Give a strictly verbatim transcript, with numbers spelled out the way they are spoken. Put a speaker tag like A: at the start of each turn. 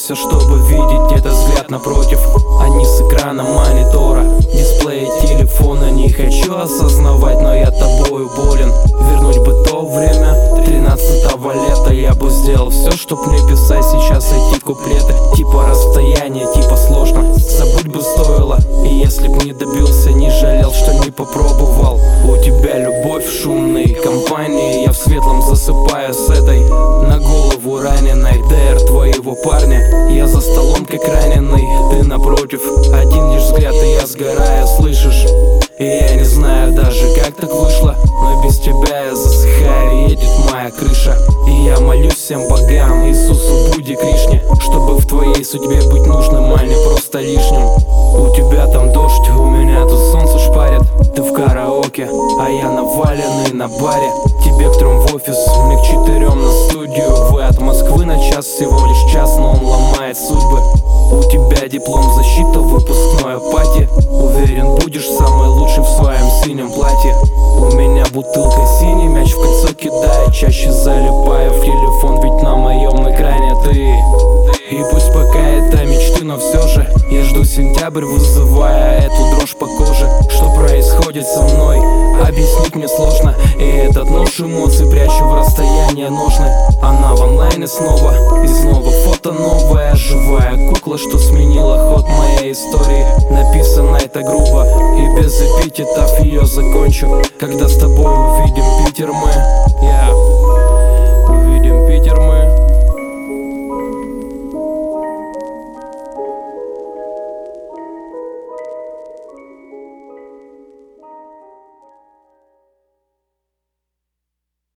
A: напрягся, чтобы видеть этот взгляд напротив, а не с экрана монитора, дисплея телефона. Не хочу осознавать, но я тобою болен. Вернуть бы то время тринадцатого лета. Я бы сделал все, чтоб мне писать сейчас эти куплеты. Типа расстояние, типа сложно, забыть бы стоило. И если б не добился, не жалел, что не попробовал. У тебя любовь в шумной компании, я в светлом засыпаю с этой на голову раненой ДР твоего парня. Я за столом как раненый, ты напротив. Один лишь взгляд и я сгораю, слышишь? И я не знаю даже, как так вышло, но без тебя я засыхаю, едет моя крыша. И я молюсь всем богам, Иисусу, Будде, Кришне, чтобы в твоей судьбе быть нужным, а не просто лишним. У тебя там дождь, у меня тут солнце шпарит. Ты в караоке, а я наваленный на баре. Тебе к трем в офис, мне к четырем на студию. Вы от Москвы на час, всего лишь час, но он ломает судьбы. У тебя диплом, защита, выпускное пати. Уверен, будешь самый лучший в своем синем платье. У меня бутылка синий, мяч в кольцо кидаю. Чаще залипаю в телефон, ведь на моем экране ты. И пусть пока это мечты, но все же я жду сентябрь, вызывая эту дрожь по коже. Что происходит со мной, объяснить мне сложно. И этот нож эмоций прячу в расстояние ножны. Она в онлайне снова, и снова фото новое. Живая кукла, что сменила ход моей истории. Написано это грубо и без эпитетов, ее закончу. Когда с тобой увидим Питер мы, я